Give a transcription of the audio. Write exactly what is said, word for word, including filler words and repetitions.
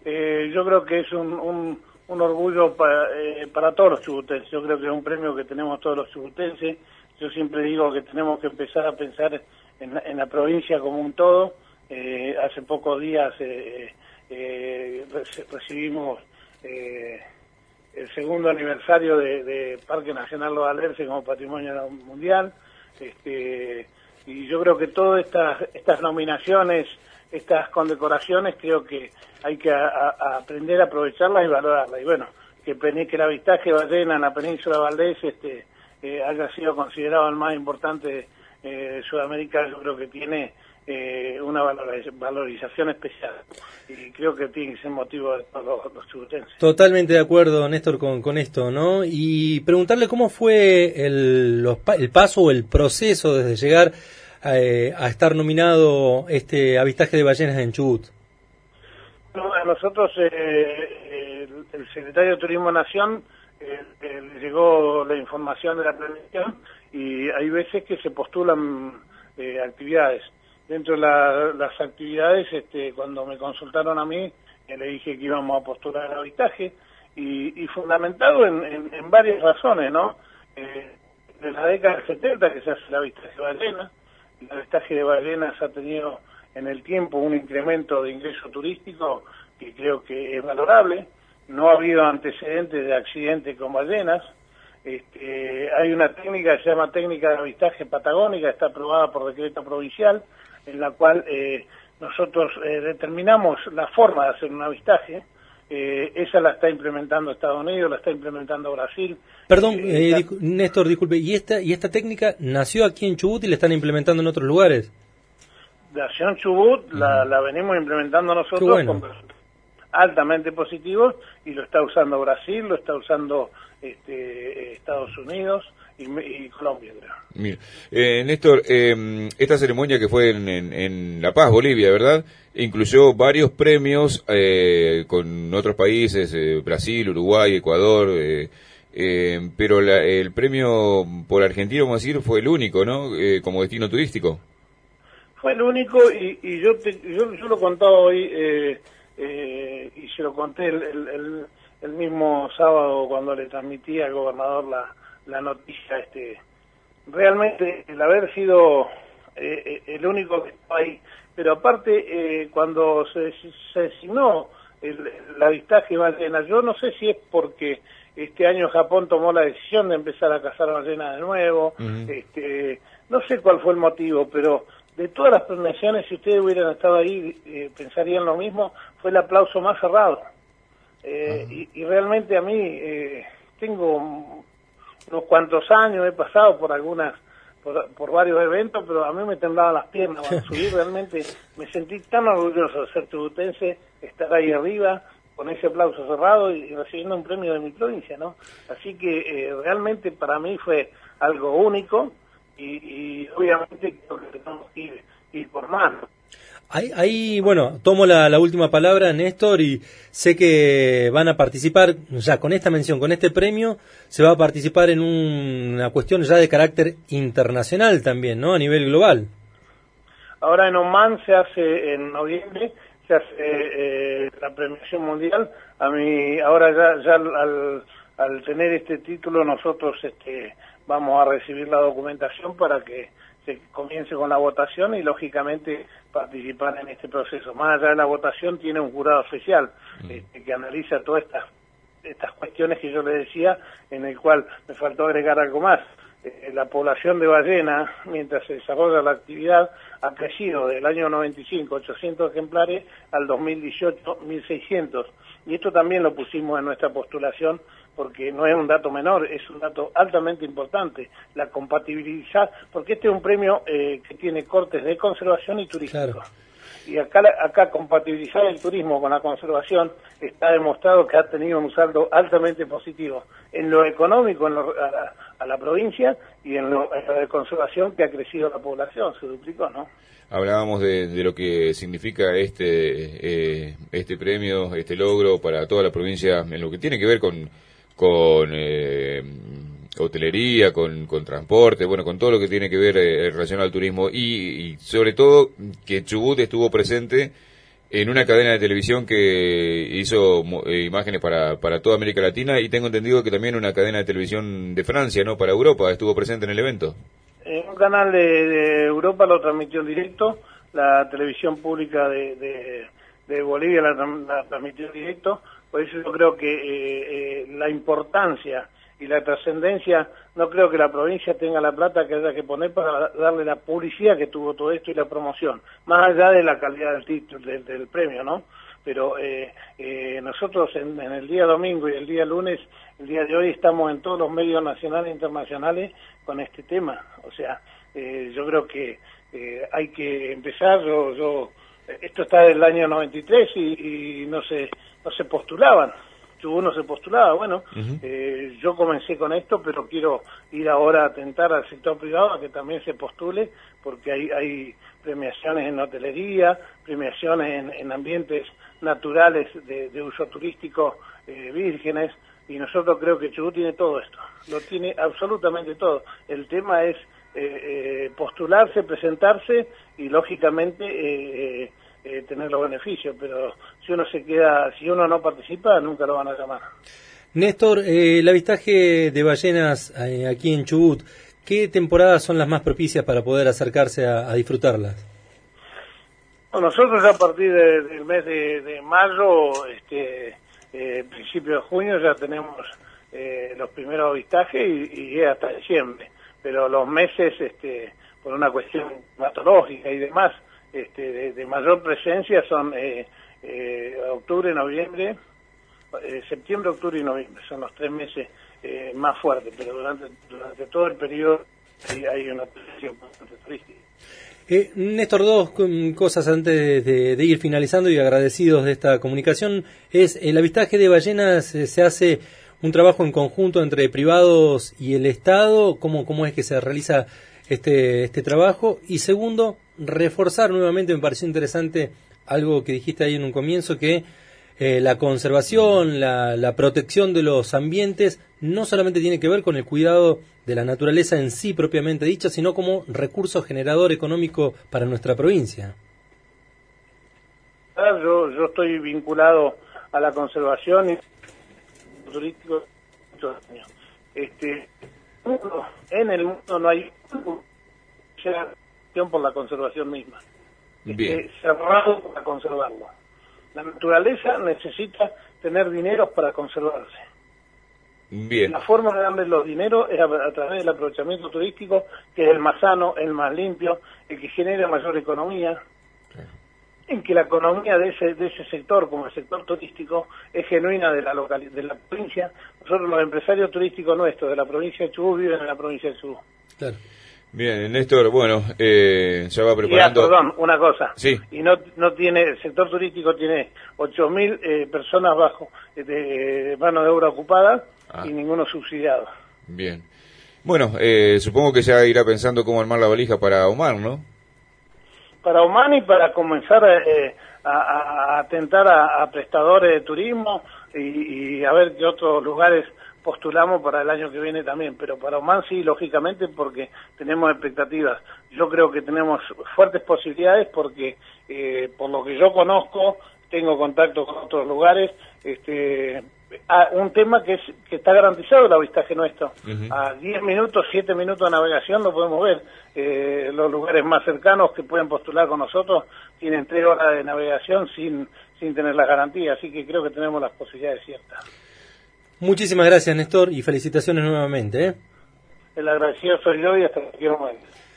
eh, yo creo que es un, un, un orgullo para, eh, para todos los chubutenses. Yo creo que es un premio que tenemos todos los chubutenses. Yo siempre digo que tenemos que empezar a pensar en la, en la provincia como un todo. Eh, hace pocos días eh, eh, recibimos eh, el segundo aniversario de, de Parque Nacional Los Alerces como Patrimonio Mundial. Este, y yo creo que todas estas, estas nominaciones, estas condecoraciones, creo que hay que a, a aprender a aprovecharlas y valorarlas. Y bueno, que, que el avistaje ballena en la península de Valdés este, eh, haya sido considerado el más importante eh, de Sudamérica, yo creo que tiene eh, una valorización especial. Y creo que tiene que ser motivo de todos los, los chubutenses. Totalmente de acuerdo, Néstor, con, con esto, ¿no? Y preguntarle cómo fue el, los, el paso o el proceso desde llegar eh, a estar nominado este avistaje de ballenas en Chubut. No, a nosotros, eh, el, el secretario de Turismo Nación, eh, eh, le llegó la información de la planeación y hay veces que se postulan eh, actividades. Dentro de la, las actividades, este, cuando me consultaron a mí, eh, le dije que íbamos a postular el avistaje y, y fundamentado en, en, en varias razones, ¿no? Eh, de la década del setenta que se hace el avistaje de ballenas, el avistaje de ballenas ha tenido en el tiempo un incremento de ingreso turístico que creo que es valorable. No ha habido antecedentes de accidentes con ballenas. Este, hay una técnica que se llama técnica de avistaje patagónica, está aprobada por decreto provincial, en la cual eh, nosotros eh, determinamos la forma de hacer un avistaje. Eh, esa la está implementando Estados Unidos, la está implementando Brasil. Perdón, eh, eh, la... Néstor, disculpe, ¿y esta y esta técnica nació aquí en Chubut y la están implementando en otros lugares? Nació en Chubut, uh-huh. la, la venimos implementando nosotros bueno. con altamente positivos, y lo está usando Brasil, lo está usando este, Estados Unidos y, y Colombia, creo. Mira, eh, Néstor, eh, esta ceremonia que fue en, en, en La Paz, Bolivia, ¿verdad? Incluyó varios premios eh, con otros países, eh, Brasil, Uruguay, Ecuador, eh, eh, pero la, el premio por Argentina, vamos a decir, fue el único, ¿no? Eh, como destino turístico. Fue el único, y, y yo, te, yo yo lo contaba hoy, eh, eh, y se lo conté el, el, el, el mismo sábado cuando le transmití al gobernador la, la noticia. Este, realmente el haber sido eh, el único que estaba ahí, pero aparte eh, cuando se, se designó el, el avistaje ballena, yo no sé si es porque este año Japón tomó la decisión de empezar a cazar ballenas de nuevo, uh-huh. este, no sé cuál fue el motivo, pero de todas las premiaciones, si ustedes hubieran estado ahí, eh, pensarían lo mismo, fue el aplauso más cerrado. Eh, uh-huh. y, y realmente a mí, eh, tengo unos cuantos años, he pasado por algunas, por, por varios eventos, pero a mí me temblaban las piernas cuando subí. Realmente me sentí tan orgulloso de ser chubutense, estar ahí arriba, con ese aplauso cerrado y, y recibiendo un premio de mi provincia, ¿no? Así que eh, realmente para mí fue algo único. Y, y obviamente creo que tenemos que ir, ir por más. Ahí, ahí, bueno, tomo la, la última palabra, Néstor, y sé que van a participar, ya con esta mención, con este premio, se va a participar en un, una cuestión ya de carácter internacional también, ¿no? A nivel global. Ahora en Oman se hace, en noviembre, se hace eh, la premiación mundial. A mí, ahora ya, ya al, al tener este título, nosotros este vamos a recibir la documentación para que se comience con la votación y, lógicamente, participar en este proceso. Más allá de la votación, tiene un jurado especial este, que analiza todas estas estas cuestiones que yo le decía, en el cual me faltó agregar algo más. Eh, la población de ballena, mientras se desarrolla la actividad, ha crecido del año noventa y cinco, ochocientos ejemplares, al dos mil dieciocho, mil seiscientos. Y esto también lo pusimos en nuestra postulación, porque no es un dato menor, es un dato altamente importante, la compatibilidad, porque este es un premio eh, que tiene cortes de conservación y turístico. Claro. Y acá, acá compatibilizar el turismo con la conservación está demostrado que ha tenido un saldo altamente positivo en lo económico en lo, a, la, a la provincia y en lo, en lo de conservación, que ha crecido la población, se duplicó, ¿no? Hablábamos de, de lo que significa este eh, este premio, este logro para toda la provincia en lo que tiene que ver con con eh, hotelería, con, con transporte, bueno, con todo lo que tiene que ver eh, relacionado al turismo y, y sobre todo que Chubut estuvo presente en una cadena de televisión que hizo eh, imágenes para, para toda América Latina, y tengo entendido que también una cadena de televisión de Francia, ¿no? Para Europa, estuvo presente en el evento. Eh, un canal de, de Europa lo transmitió en directo, la televisión pública de, de, de Bolivia la, la transmitió en directo, por eso yo creo que eh, eh, la importancia y la trascendencia, no creo que la provincia tenga la plata que haya que poner para darle la publicidad que tuvo todo esto y la promoción, más allá de la calidad del título, del, del premio, ¿no? Pero eh, eh, nosotros en, en el día domingo y el día lunes, el día de hoy, estamos en todos los medios nacionales e internacionales con este tema. O sea, eh, yo creo que eh, hay que empezar, yo, yo esto está del año noventa y tres y, y no se, no se postulaban. Uno se postulaba, bueno, uh-huh. eh, yo comencé con esto, pero quiero ir ahora a atentar al sector privado a que también se postule, porque hay, hay premiaciones en hotelería, premiaciones en, en ambientes naturales de, de uso turístico eh, vírgenes, y nosotros creo que Chubut tiene todo esto, lo tiene absolutamente todo. El tema es eh, eh, postularse, presentarse y lógicamente eh, eh, Eh, tener los beneficios, pero si uno se queda, si uno no participa, nunca lo van a llamar. Néstor, eh, el avistaje de ballenas eh, aquí en Chubut, ¿qué temporadas son las más propicias para poder acercarse a, a disfrutarlas? Bueno, nosotros a partir de, del mes de, de mayo, este, eh, principio de junio, ya tenemos eh, los primeros avistajes y, y hasta diciembre, pero los meses, este, por una cuestión climatológica y demás, Este, de, de mayor presencia son eh, eh, octubre, noviembre, eh, septiembre, octubre y noviembre, son los tres meses eh, más fuertes, pero durante durante todo el periodo hay, hay una presencia bastante turística. Eh, Néstor, dos cosas antes de, de ir finalizando y agradecidos de esta comunicación. Es el avistaje de ballenas, eh, se hace un trabajo en conjunto entre privados y el Estado, ¿cómo, cómo es que se realiza este este trabajo? Y segundo, reforzar nuevamente, me pareció interesante algo que dijiste ahí en un comienzo, que eh, la conservación, la, la protección de los ambientes no solamente tiene que ver con el cuidado de la naturaleza en sí propiamente dicha, sino como recurso generador económico para nuestra provincia. Yo, yo estoy vinculado a la conservación y turístico estos años. Este, en el mundo no hay por la conservación misma. Bien. Este, cerrado para conservarlo. La naturaleza necesita tener dineros para conservarse. Bien. La forma de darle los dineros es a, a través del aprovechamiento turístico, que es el más sano, el más limpio, el que genera mayor economía, claro. En que la economía de ese de ese sector, como el sector turístico, es genuina de la local, de la provincia. Nosotros los empresarios turísticos nuestros de la provincia de Chubut viven en la provincia de Chubut. Claro. Bien, Néstor, bueno, eh, ya va preparando... Y, ah, perdón, una cosa. Sí. Y no no tiene, el sector turístico tiene ocho mil eh, personas bajo de, de mano de obra ocupada ah. y ninguno subsidiado. Bien. Bueno, eh, supongo que ya irá pensando cómo armar la valija para Omar, ¿no? Para Omar y para comenzar eh, a, a atentar a, a prestadores de turismo y, y a ver qué otros lugares postulamos para el año que viene también, pero para Oman sí, lógicamente, porque tenemos expectativas. Yo creo que tenemos fuertes posibilidades porque, eh, por lo que yo conozco, tengo contacto con otros lugares, este, a un tema que es que está garantizado el avistaje nuestro. Uh-huh. A diez minutos, siete minutos de navegación lo podemos ver. Eh, los lugares más cercanos que pueden postular con nosotros tienen tres horas de navegación sin, sin tener las garantías, así que creo que tenemos las posibilidades ciertas. Muchísimas gracias, Néstor, y felicitaciones nuevamente, ¿eh? El agradecido soy yo y hasta cualquier momento.